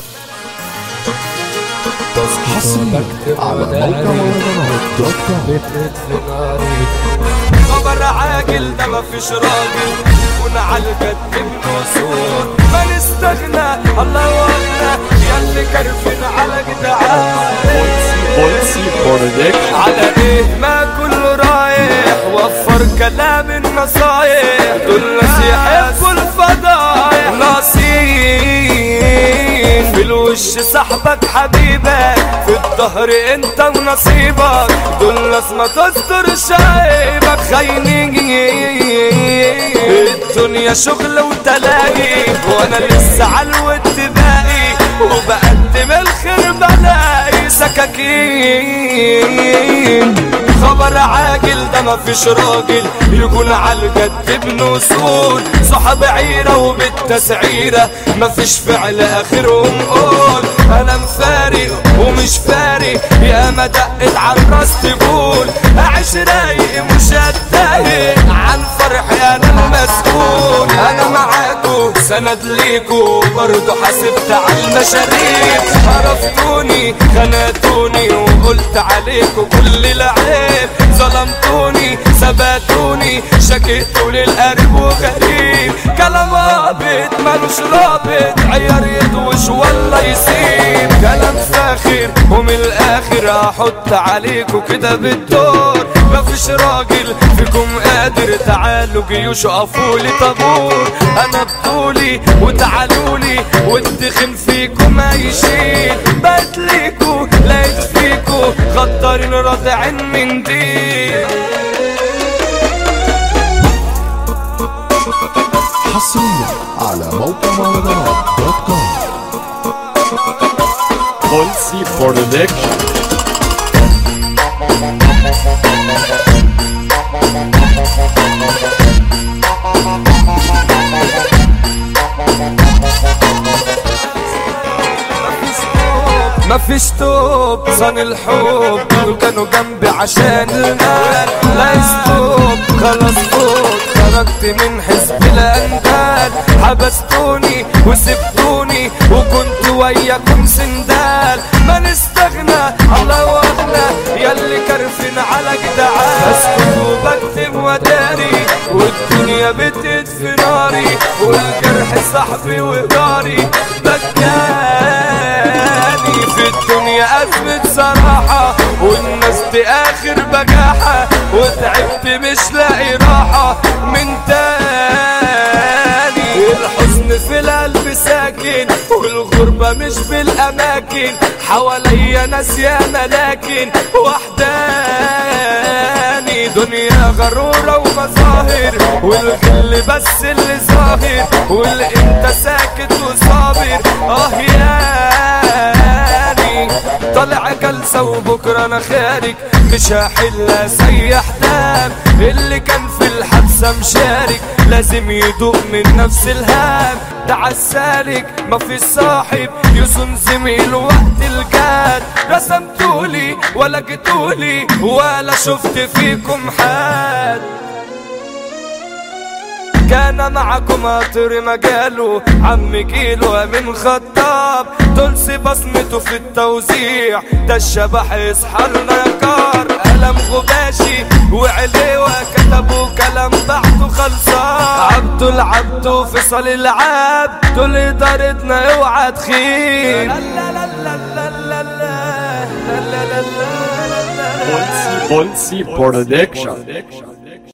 حصريا على موقع خبر عاجل ده مفيش راجل يكون عالجد بنصور ما نستغنى الله وحنا ياللي كرفين على جدعان بولسي برودكشن. على ايه ما كله رايح وفر كلام النصايح دول نصيحة كل فضايح نصيب في الوش صاحبك حبيبك في الظهر انت ونصيبك دول ناس ما تستر شايبك خاينين الدنيا شغل وتلاقي وانا لسه عالود باقي وبقدم الخير بلاقي سكاكين خبر عاجل ده مفيش راجل يكون عالجد بنصول صحاب عيرة وبالتسعيرة مفيش فعل اخرهم قول انا مفارق ومش فارق يا ما دقت عالراس تقول اعيش رايق مش هتضايق عن فرحي انا المسؤول انا معاكو سند ليكو برضو حاسبت عالمشاريب عرفتوني خناتوني وقلت عليكو كل لعيب ظلمتوني ثبتوني شكيتوا للقريب وغريب كلام رابط مالوش رابط عيار يدوش ولا يسيب كلام فاخر ومن الاخر هحط عليكوا كده بالدور مفيش راجل فيكم قادر تعالوا جيوش قفولي طابور انا بطولي وتعالولي والتخن فيكم ما يشيل بقت ليكوا لقيت فيكوا غدارين رادعين من دي حصريا على موقع مهرجانات.com. بولسي برودكشن. مفيش توب صان الحب دول كانوا جنبي عشان المال لا يستوب خلاص فوق خرجت من حزب الاندال حبستوني وسبتوني وكنت وياكم سندال ما نستغنى الله وحنا ياللي كرفين على جدعان بسكت وبكتب وداري والدنيا بتدفي ناري والجرح صاحبي وجاري بكاني في الدنيا أزمة صراحة والناس دي آخر بجاحة وتعبت مش لاقي راحة من تاني الحزن في القلب ساكن والغربة مش بالأماكن حواليا ناس ياما لكن وحداني دنيا غرورة ومظاهر والغل بس اللي ظاهر والانت ساكت وصابر ياني طالع جلسة وبكرة انا خارج مش هحل اسيح دام اللي كان في الحبسة مشارك لازم يدوق من نفس الهام ده عالسالك مفيش صاحب يصون زميل وقت الجاد رسمتولي ولا جيتولي ولا شفت فيكم حد كان معكم قطر مجاله عم كيلو من خطاب تلسي بصمته في التوزيع ده الشبح يصحى لنا كار قلم غباشي وعليوة كتبوا كلام بعته خلصان عبدو العبدو فصل العاب دول ادارتنا اوعى تخيب بولسي برودكشن.